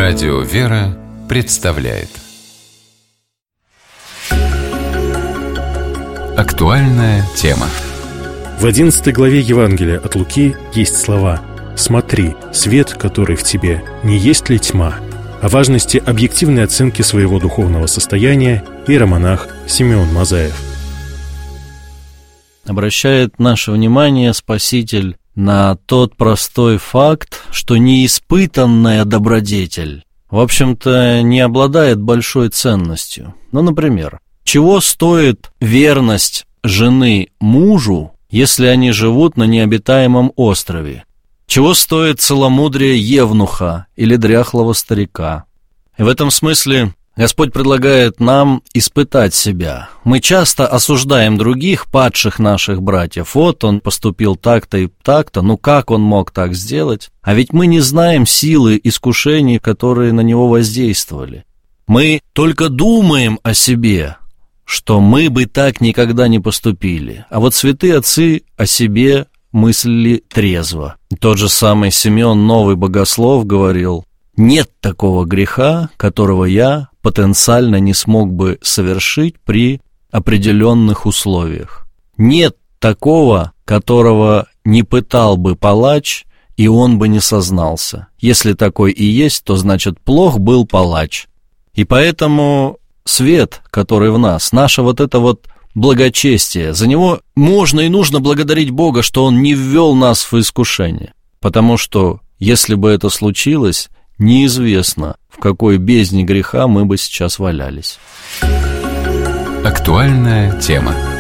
Радио «Вера» представляет актуальная тема. В 11 главе Евангелия от Луки есть слова: «Смотри, свет, который в тебе, не есть ли тьма?» О важности объективной оценки своего духовного состояния иеромонах Симеон Мазаев. Обращает наше внимание Спаситель на тот простой факт, что неиспытанная добродетель, в общем-то, не обладает большой ценностью. Ну, например, чего стоит верность жены мужу, если они живут на необитаемом острове? Чего стоит целомудрие евнуха или дряхлого старика? И в этом смысле Господь предлагает нам испытать себя. Мы часто осуждаем других, падших наших братьев. Вот он поступил так-то и так-то, ну как он мог так сделать? А ведь мы не знаем силы искушений, которые на него воздействовали. Мы только думаем о себе, что мы бы так никогда не поступили. А вот святые отцы о себе мыслили трезво. Тот же самый Симеон, новый богослов, говорил: «Нет такого греха, которого я потенциально не смог бы совершить при определенных условиях. Нет такого, которого не пытал бы палач, и он бы не сознался. Если такой и есть, то значит плох был палач». И поэтому свет, который в нас, наше вот это вот благочестие, за него можно и нужно благодарить Бога, что Он не ввел нас в искушение. Потому что, если бы это случилось, неизвестно, в какой бездне греха мы бы сейчас валялись. Актуальная тема.